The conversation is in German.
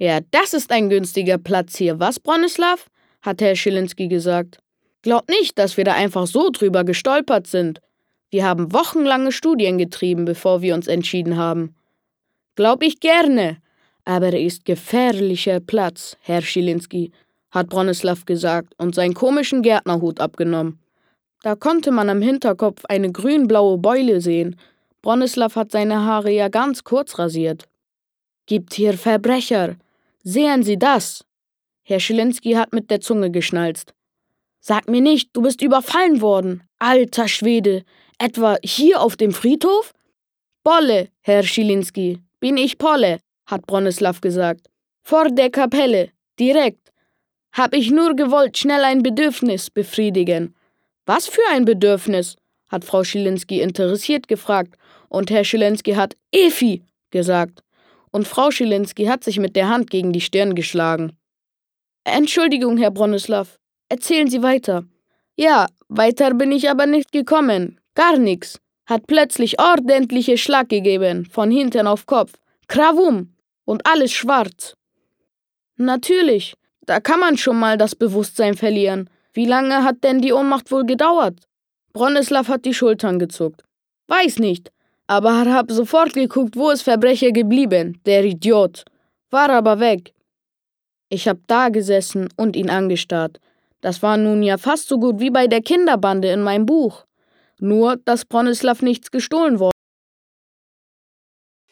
Ja, das ist ein günstiger Platz hier, was, Bronislaw? Hat Herr Schilinski gesagt. Glaub nicht, dass wir da einfach so drüber gestolpert sind. Wir haben wochenlange Studien getrieben, bevor wir uns entschieden haben. Glaub ich gerne. Aber er ist gefährlicher Platz, Herr Schilinski, hat Bronislaw gesagt und seinen komischen Gärtnerhut abgenommen. Da konnte man am Hinterkopf eine grün-blaue Beule sehen. Bronislaw hat seine Haare ja ganz kurz rasiert. Gibt hier Verbrecher. Sehen Sie das? Herr Schilinski hat mit der Zunge geschnalzt. Sag mir nicht, du bist überfallen worden. Alter Schwede. Etwa hier auf dem Friedhof? Polle, Herr Schilinski. Bin ich Polle, hat Bronislaw gesagt. Vor der Kapelle. Direkt. Hab ich nur gewollt, schnell ein Bedürfnis befriedigen. Was für ein Bedürfnis? Hat Frau Schilinski interessiert gefragt. Und Herr Schilinski hat Efi gesagt. Und Frau Schilinski hat sich mit der Hand gegen die Stirn geschlagen. Entschuldigung, Herr Bronislaw. Erzählen Sie weiter. Ja, weiter bin ich aber nicht gekommen. Gar nix. Hat plötzlich ordentliche Schlag gegeben, von hinten auf Kopf. Krawum. Und alles schwarz. Natürlich, da kann man schon mal das Bewusstsein verlieren. Wie lange hat denn die Ohnmacht wohl gedauert? Bronislaw hat die Schultern gezuckt. Weiß nicht, aber hab sofort geguckt, wo ist Verbrecher geblieben, der Idiot. War aber weg. Ich hab da gesessen und ihn angestarrt. Das war nun ja fast so gut wie bei der Kinderbande in meinem Buch. Nur, dass Bronislaw nichts gestohlen worden